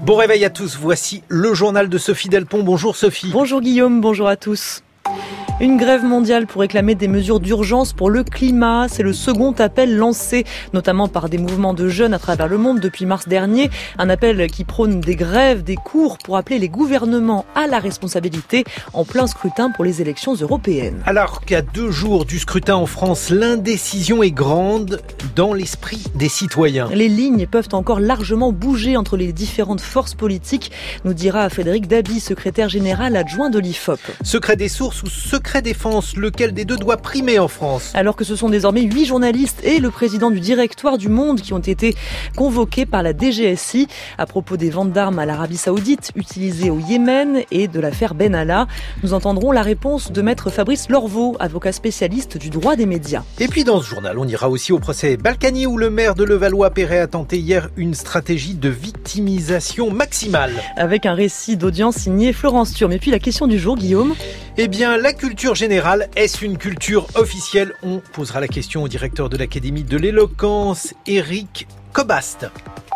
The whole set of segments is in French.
Bon réveil à tous, voici le journal de Sophie Delpont. Bonjour Sophie. Bonjour Guillaume, bonjour à tous. Une grève mondiale pour réclamer des mesures d'urgence pour le climat. C'est le second appel lancé, notamment par des mouvements de jeunes à travers le monde depuis mars dernier. Un appel qui prône des grèves, des cours pour appeler les gouvernements à la responsabilité en plein scrutin pour les élections européennes. Alors qu'à 2 jours du scrutin en France, l'indécision est grande dans l'esprit des citoyens. Les lignes peuvent encore largement bouger entre les différentes forces politiques, nous dira Frédéric Dabi, secrétaire général adjoint de l'IFOP. Secret des sources ou secret défense, lequel des deux doit primer en France? Alors que ce sont désormais 8 journalistes et le président du directoire du Monde qui ont été convoqués par la DGSI à propos des ventes d'armes à l'Arabie Saoudite utilisées au Yémen et de l'affaire Benalla. Nous entendrons la réponse de maître Fabrice Lorveau, avocat spécialiste du droit des médias. Et puis dans ce journal, on ira aussi au procès Balkany où le maire de Levallois-Perret a tenté hier une stratégie de victimisation maximale. Avec un récit d'audience signé Florence Turme. Et puis la question du jour, Guillaume. Eh bien, la culture générale, est-ce une culture officielle? On posera la question au directeur de l'Académie de l'éloquence, Éric Cobast.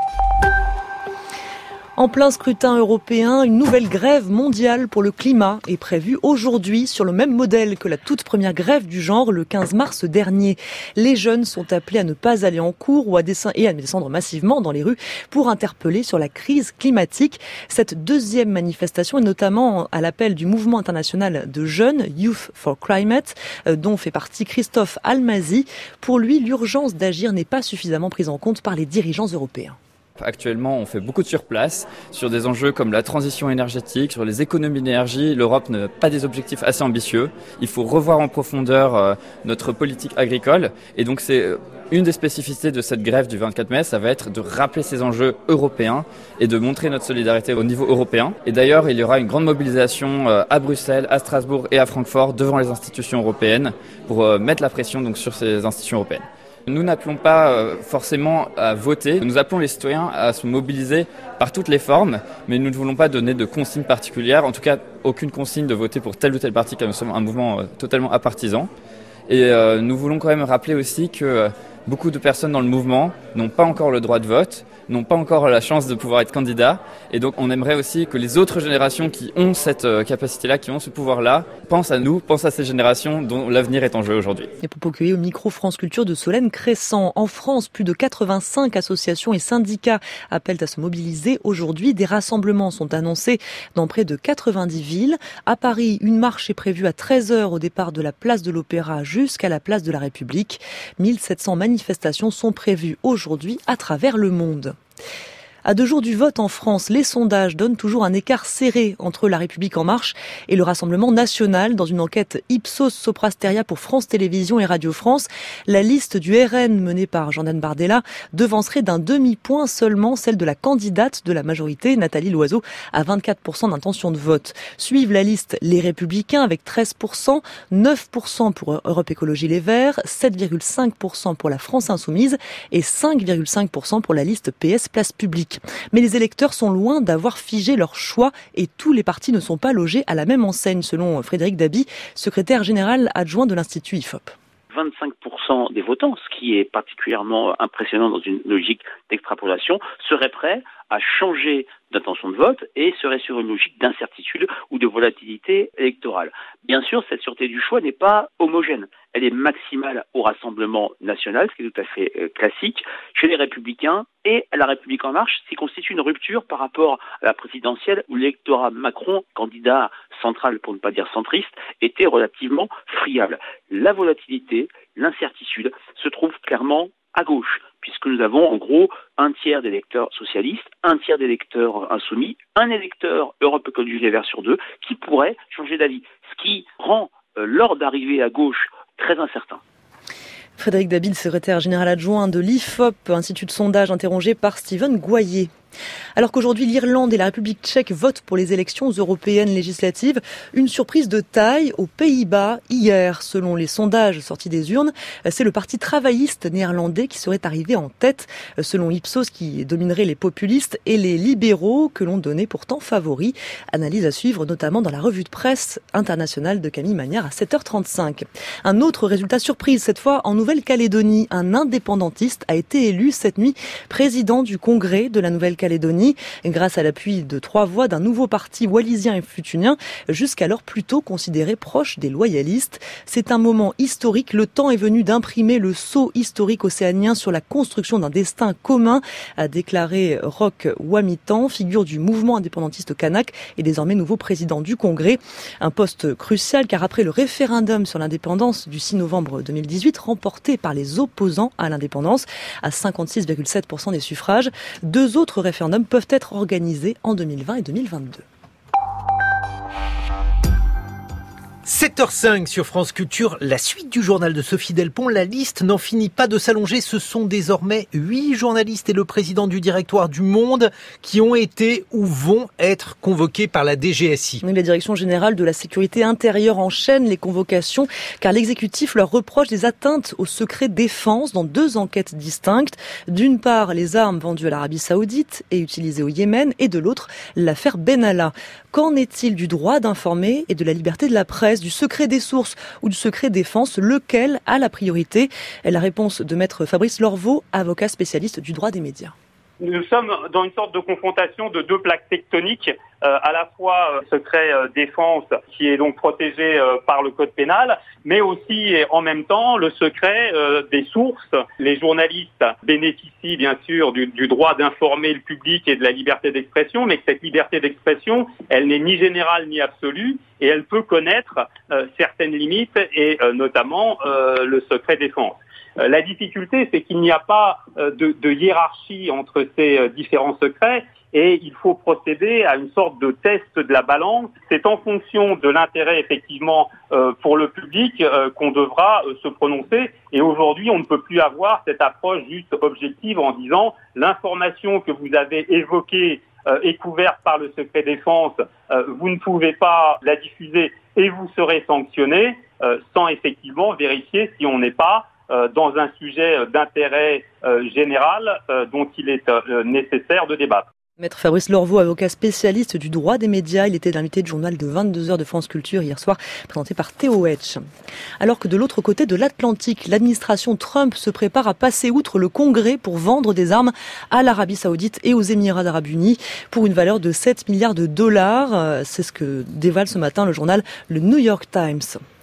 En plein scrutin européen, une nouvelle grève mondiale pour le climat est prévue aujourd'hui sur le même modèle que la toute première grève du genre le 15 mars dernier. Les jeunes sont appelés à ne pas aller en cours ou à descendre massivement dans les rues pour interpeller sur la crise climatique. Cette deuxième manifestation est notamment à l'appel du mouvement international de jeunes Youth for Climate, dont fait partie Christophe Almazy. Pour lui, l'urgence d'agir n'est pas suffisamment prise en compte par les dirigeants européens. Actuellement, on fait beaucoup de surplace sur des enjeux comme la transition énergétique, sur les économies d'énergie. L'Europe n'a pas des objectifs assez ambitieux. Il faut revoir en profondeur notre politique agricole. Et donc, c'est une des spécificités de cette grève du 24 mai, ça va être de rappeler ces enjeux européens et de montrer notre solidarité au niveau européen. Et d'ailleurs, il y aura une grande mobilisation à Bruxelles, à Strasbourg et à Francfort devant les institutions européennes pour mettre la pression donc sur ces institutions européennes. Nous n'appelons pas forcément à voter, nous appelons les citoyens à se mobiliser par toutes les formes, mais nous ne voulons pas donner de consignes particulières, en tout cas aucune consigne de voter pour tel ou tel parti, car nous sommes un mouvement totalement apartisan. Et nous voulons quand même rappeler aussi que beaucoup de personnes dans le mouvement n'ont pas encore le droit de vote, n'ont pas encore la chance de pouvoir être candidats. Et donc on aimerait aussi que les autres générations qui ont cette capacité-là, qui ont ce pouvoir-là, pensent à nous, pensent à ces générations dont l'avenir est en jeu aujourd'hui. Et pour accueillir au micro France Culture de Solène Crescent. En France, plus de 85 associations et syndicats appellent à se mobiliser aujourd'hui. Des rassemblements sont annoncés dans près de 90 villes. À Paris, une marche est prévue à 13h au départ de la place de l'Opéra jusqu'à la place de la République. 1700 manifestations sont prévues aujourd'hui à travers le monde. À 2 jours du vote en France, les sondages donnent toujours un écart serré entre La République En Marche et le Rassemblement National. Dans une enquête Ipsos Soprasteria pour France Télévisions et Radio France, la liste du RN menée par Jordan Bardella devancerait d'un demi-point seulement celle de la candidate de la majorité, Nathalie Loiseau, à 24% d'intention de vote. Suivent la liste Les Républicains avec 13%, 9% pour Europe Écologie Les Verts, 7,5% pour la France Insoumise et 5,5% pour la liste PS Place Publique. Mais les électeurs sont loin d'avoir figé leur choix et tous les partis ne sont pas logés à la même enseigne, selon Frédéric Dabi, secrétaire général adjoint de l'Institut IFOP. 25% des votants, ce qui est particulièrement impressionnant dans une logique d'extrapolation, seraient prêts à changer d'intention de vote et seraient sur une logique d'incertitude ou de volatilité électorale. Bien sûr, cette sûreté du choix n'est pas homogène. Elle est maximale au Rassemblement National, ce qui est tout à fait classique, chez les Républicains et à La République En Marche, ce qui constitue une rupture par rapport à la présidentielle où l'électorat Macron, candidat central pour ne pas dire centriste, était relativement friable. La volatilité, l'incertitude se trouvent clairement à gauche, puisque nous avons en gros un tiers d'électeurs socialistes, un tiers d'électeurs insoumis, un électeur Europe Écologie Les Verts sur 2 qui pourrait changer d'avis, ce qui rend l'ordre d'arrivée à gauche très incertain. Frédéric Dabi, secrétaire général adjoint de l'IFOP, institut de sondage interrogé par Steven Goyer. Alors qu'aujourd'hui l'Irlande et la République tchèque votent pour les élections européennes législatives, une surprise de taille aux Pays-Bas hier. Selon les sondages sortis des urnes, c'est le parti travailliste néerlandais qui serait arrivé en tête, selon Ipsos qui dominerait les populistes et les libéraux que l'on donnait pourtant favoris. Analyse à suivre notamment dans la revue de presse internationale de Camille Magnard à 7h35. Un autre résultat surprise, cette fois en Nouvelle-Calédonie. Un indépendantiste a été élu cette nuit président du Congrès de la Nouvelle-Calédonie. Nouvelle-Calédonie, grâce à l'appui de 3 voix d'un nouveau parti wallisien et futunien, jusqu'alors plutôt considéré proche des loyalistes. C'est un moment historique. Le temps est venu d'imprimer le sceau historique océanien sur la construction d'un destin commun, a déclaré Roch Wamitan, figure du mouvement indépendantiste kanak et désormais nouveau président du Congrès. Un poste crucial car après le référendum sur l'indépendance du 6 novembre 2018, remporté par les opposants à l'indépendance à 56,7% des suffrages, 2 autres référendums peuvent être organisés en 2020 et 2022. 7h05 sur France Culture, la suite du journal de Sophie Delpont. La liste n'en finit pas de s'allonger. Ce sont désormais 8 journalistes et le président du directoire du Monde qui ont été ou vont être convoqués par la DGSI. La Direction générale de la sécurité intérieure enchaîne les convocations car l'exécutif leur reproche des atteintes au secret défense dans 2 enquêtes distinctes. D'une part, les armes vendues à l'Arabie Saoudite et utilisées au Yémen et de l'autre, l'affaire Benalla. Qu'en est-il du droit d'informer et de la liberté de la presse, du secret des sources ou du secret défense? Lequel a la priorité? La réponse de maître Fabrice Lorveau, avocat spécialiste du droit des médias. Nous sommes dans une sorte de confrontation de 2 plaques tectoniques, à la fois secret défense qui est donc protégé par le code pénal, mais aussi et en même temps le secret des sources. Les journalistes bénéficient bien sûr du droit d'informer le public et de la liberté d'expression, mais que cette liberté d'expression, elle n'est ni générale ni absolue et elle peut connaître certaines limites et notamment le secret défense. La difficulté, c'est qu'il n'y a pas de hiérarchie entre ces différents secrets et il faut procéder à une sorte de test de la balance. C'est en fonction de l'intérêt effectivement pour le public qu'on devra se prononcer. Et aujourd'hui, on ne peut plus avoir cette approche juste objective en disant l'information que vous avez évoquée est couverte par le secret défense, vous ne pouvez pas la diffuser et vous serez sanctionné sans effectivement vérifier si on n'est pas dans un sujet d'intérêt général dont il est nécessaire de débattre. Maître Fabrice Lorveau, avocat spécialiste du droit des médias, il était l'invité du journal de 22h de France Culture hier soir, présenté par Théo Hetch. Alors que de l'autre côté de l'Atlantique, l'administration Trump se prépare à passer outre le Congrès pour vendre des armes à l'Arabie Saoudite et aux Émirats Arabes Unis pour une valeur de 7 milliards de dollars. C'est ce que dévoile ce matin le journal le New York Times.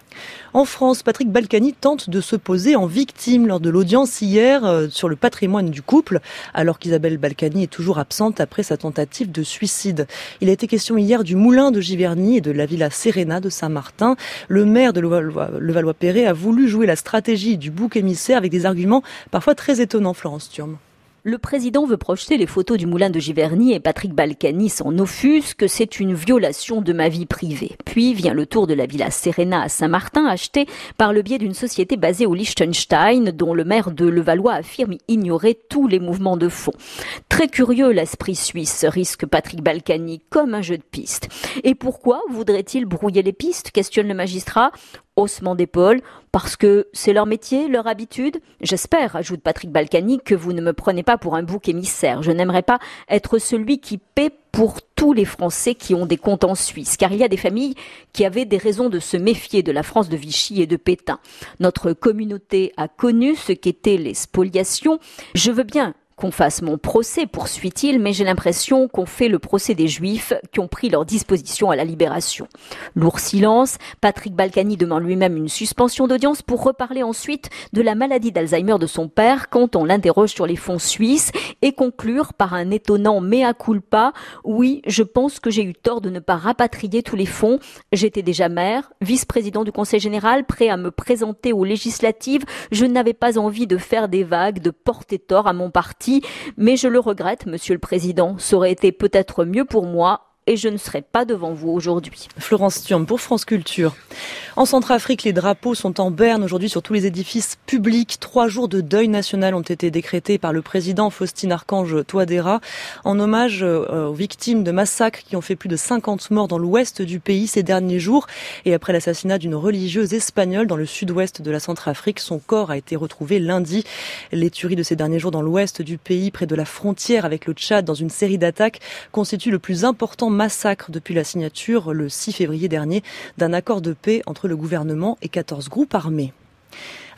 En France, Patrick Balkany tente de se poser en victime lors de l'audience hier sur le patrimoine du couple, alors qu'Isabelle Balkany est toujours absente après sa tentative de suicide. Il a été question hier du moulin de Giverny et de la villa Serena de Saint-Martin. Le maire de Levallois-Perret a voulu jouer la stratégie du bouc émissaire avec des arguments parfois très étonnants, Florence Thurm. Le président veut projeter les photos du moulin de Giverny et Patrick Balkany s'en offusque, que c'est une violation de ma vie privée. Puis vient le tour de la villa Serena à Saint-Martin, achetée par le biais d'une société basée au Liechtenstein, dont le maire de Levallois affirme ignorer tous les mouvements de fond. Très curieux l'esprit suisse, risque Patrick Balkany, comme un jeu de pistes. Et pourquoi voudrait-il brouiller les pistes, questionne le magistrat. Haussement d'épaule, parce que c'est leur métier, leur habitude. J'espère, ajoute Patrick Balkany, que vous ne me prenez pas pour un bouc émissaire. Je n'aimerais pas être celui qui paie pour tous les Français qui ont des comptes en Suisse, car il y a des familles qui avaient des raisons de se méfier de la France de Vichy et de Pétain. Notre communauté a connu ce qu'étaient les spoliations. Je veux bien qu'on fasse mon procès, poursuit-il, mais j'ai l'impression qu'on fait le procès des Juifs qui ont pris leur disposition à la Libération. Lourd silence, Patrick Balkany demande lui-même une suspension d'audience pour reparler ensuite de la maladie d'Alzheimer de son père quand on l'interroge sur les fonds suisses et conclure par un étonnant mea culpa. Oui, je pense que j'ai eu tort de ne pas rapatrier tous les fonds. J'étais déjà maire, vice-président du Conseil général, prêt à me présenter aux législatives. Je n'avais pas envie de faire des vagues, de porter tort à mon parti. Mais je le regrette, Monsieur le Président. Ça aurait été peut-être mieux pour moi et je ne serai pas devant vous aujourd'hui. Florence Thurm pour France Culture. En Centrafrique, les drapeaux sont en berne aujourd'hui sur tous les édifices publics. 3 jours de deuil national ont été décrétés par le président Faustin Archange Touadéra en hommage aux victimes de massacres qui ont fait plus de 50 morts dans l'ouest du pays ces derniers jours. Et après l'assassinat d'une religieuse espagnole dans le sud-ouest de la Centrafrique, son corps a été retrouvé lundi. Les tueries de ces derniers jours dans l'ouest du pays, près de la frontière avec le Tchad, dans une série d'attaques, constituent le plus important massacre depuis la signature le 6 février dernier d'un accord de paix entre le gouvernement et 14 groupes armés.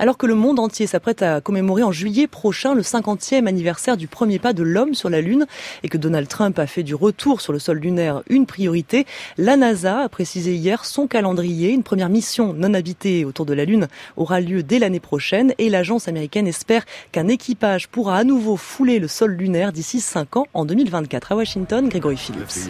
Alors que le monde entier s'apprête à commémorer en juillet prochain le 50e anniversaire du premier pas de l'homme sur la Lune et que Donald Trump a fait du retour sur le sol lunaire une priorité, la NASA a précisé hier son calendrier. Une première mission non habitée autour de la Lune aura lieu dès l'année prochaine et l'agence américaine espère qu'un équipage pourra à nouveau fouler le sol lunaire d'ici 5 ans en 2024. À Washington, Grégory Phillips.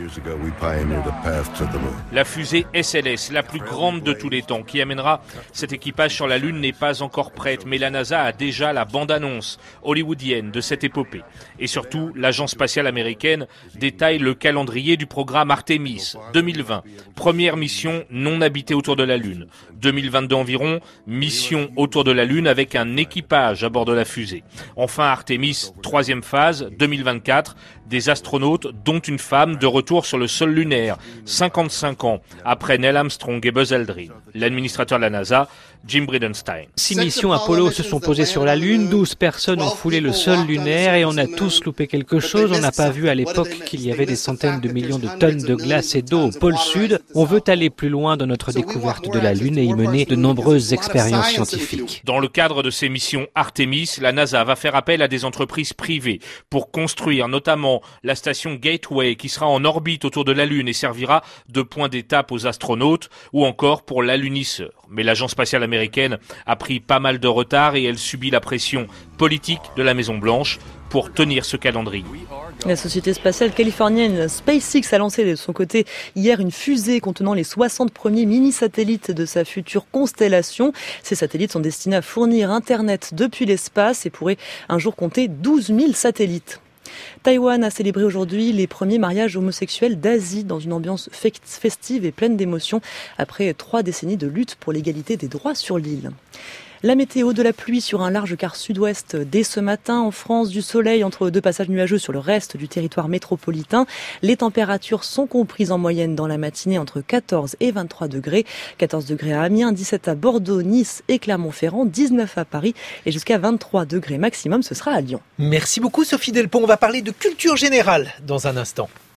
La fusée SLS, la plus grande de tous les temps, qui amènera cet équipage sur la Lune n'est pas encore prête, mais la NASA a déjà la bande-annonce hollywoodienne de cette épopée. Et surtout, l'agence spatiale américaine détaille le calendrier du programme Artemis 2020. Première mission non habitée autour de la Lune. 2022 environ, mission autour de la Lune avec un équipage à bord de la fusée. Enfin, Artemis, troisième phase, 2024, des astronautes, dont une femme, de retour sur le sol lunaire, 55 ans après Neil Armstrong et Buzz Aldrin. L'administrateur de la NASA, Jim Bridenstine. 6 missions Apollo se sont posées sur la Lune, 12 personnes ont foulé le sol lunaire et on a tous loupé quelque chose. On n'a pas vu à l'époque qu'il y avait des centaines de millions de tonnes de glace et d'eau au pôle sud. On veut aller plus loin dans notre découverte de la Lune et y mener de nombreuses expériences scientifiques. Dans le cadre de ces missions Artemis, la NASA va faire appel à des entreprises privées pour construire notamment la station Gateway qui sera en orbite autour de la Lune et servira de point d'étape aux astronautes ou encore pour l'alunisseur. Mais l'agence spatiale américaine a pris pas mal de retard et elle subit la pression politique de la Maison-Blanche pour tenir ce calendrier. La société spatiale californienne SpaceX a lancé de son côté hier une fusée contenant les 60 premiers mini-satellites de sa future constellation. Ces satellites sont destinés à fournir Internet depuis l'espace et pourraient un jour compter 12 000 satellites. Taïwan a célébré aujourd'hui les premiers mariages homosexuels d'Asie dans une ambiance festive et pleine d'émotions après 3 décennies de lutte pour l'égalité des droits sur l'île. La météo, de la pluie sur un large quart sud-ouest dès ce matin en France, du soleil entre 2 passages nuageux sur le reste du territoire métropolitain. Les températures sont comprises en moyenne dans la matinée entre 14 et 23 degrés. 14 degrés à Amiens, 17 à Bordeaux, Nice et Clermont-Ferrand, 19 à Paris et jusqu'à 23 degrés maximum, ce sera à Lyon. Merci beaucoup Sophie Delpont. On va parler de culture générale dans un instant.